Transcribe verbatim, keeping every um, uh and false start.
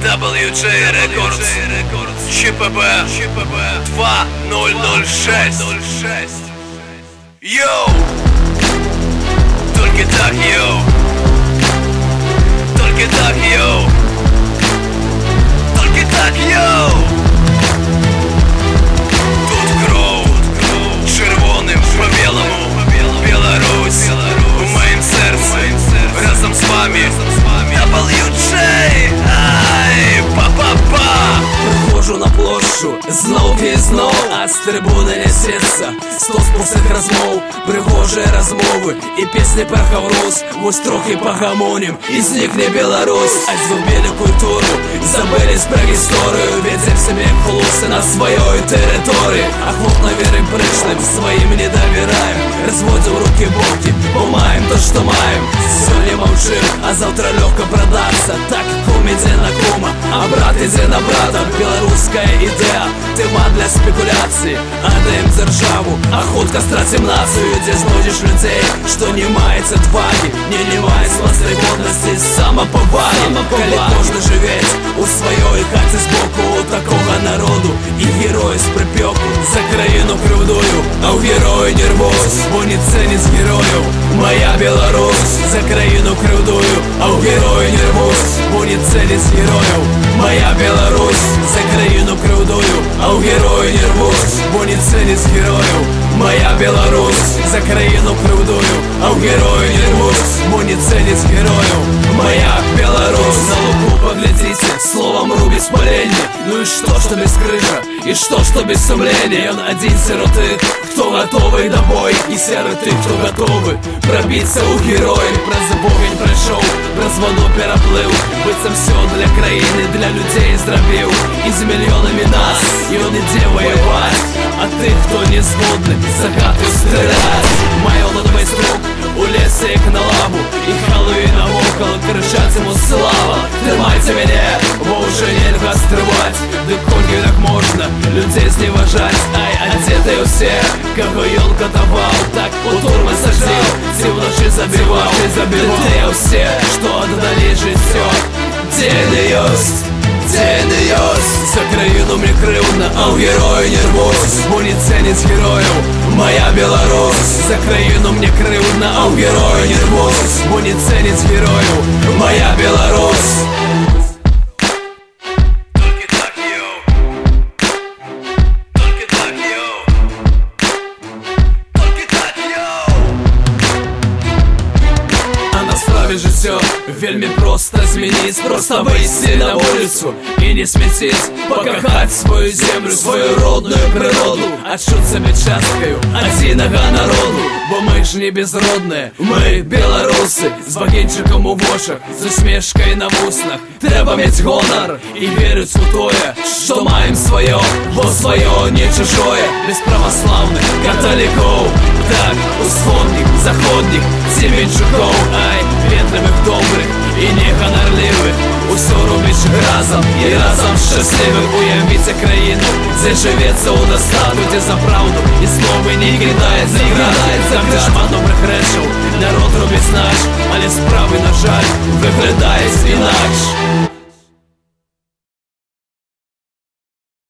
дабл ю джей Records, ЧПБ два ноль ноль шесть. Йоу! Только так, йоу! Только так, йоу! Только так, йоу! Тут кров, червоним по белому, Беларусь в моем сердце, разом с вами дабл ю джей, ай, па-па-па. Приходжу на площу знов і знов, а з трибуни несеться сто спосіб розмов, пригожі розмови і пісні про хаврус. Ось трохи погомоним, і зникне Білорусь. А згубили культуру, забились про історію, ведем себе як холоси на своїй території. Охотно вірим пришлим, своїм не довіряем, розводим руки-боки, бо маєм то, що маєм. Сьогодні мовчим, а завтра легко продаться. Так кум іде на кума, а брат іде на брата. Білоруська ідея, тема для спекуляції. Отдаем державу, а хутко стратим нацию. Где знойдешь людей, что не мають отваги, не немає власної годності, самоповаги. Коли можна живеть у своїй хаті збоку у такого народу, і герої з припеку за країну кривдою, а у герої нервоз, бо не цінить героїв. Моя Білорусь за країну кривдою, а у герої нервоз, бо не цінить героїв. Моя Білорусь за країну кривдою, а у герої нервоз, бо не цінить героїв. Моя Білорусь за країну кривдою, а у герої нервоз, бо не цінить героїв. Моя Беларусь. На луку поглядите, словом рубить спаление. Ну и что, что без крыша, и что, что без сумления. Он один серый тых, кто готовый до боя, и серый тых, кто готовы пробиться у героев. Про забогань пройшов, про звону переплив, быцем все для країни, для людей зробив. І з мільйонами нас, і он іде воювати, а тих, хто не згодний, за хату стрілять. Маю ладовий струк, у лісі як на лаву, і халуї навоколо кричать йому слава. Тримайте мене, бо вже нельга стривати, до кольки так можна людей зневажать. Ай, одетые все, кого ён катавал, так у турмы сажал, ці вночі забивав. Те все, що отдали життя, день ёсть, день ёсть. За країну мені кривдно, а у герої нервоз, бо не цінить героїв. Моя Білорусь. За країну мені кривдно, а у герої нервоз, бо не цінить героїв. Моя Білорусь. Же все вельми просто змінить, просто вийти на вулицю і не смітить, покохать свою землю, свою родную природу, отчут себе часткою одиного народу. Бо ми ж не безродні, ми білоруси, з багінчиком у вошах, з усмішкою на вуснах. Треба мать гонор і вірить у тоє, що маєм своє, бо своє не чужое. Без православних католиков, так, усходних, заходних, сімейчуков, ай, ветрених добрих і негонорливих. Усё робиш разом і разом щасливих. Уявіться країну, де живеться у достатку, де за правду і слово не кидається грати. За кришма добрих речів народ робить наш, але справи, на жаль, виглядають інакше.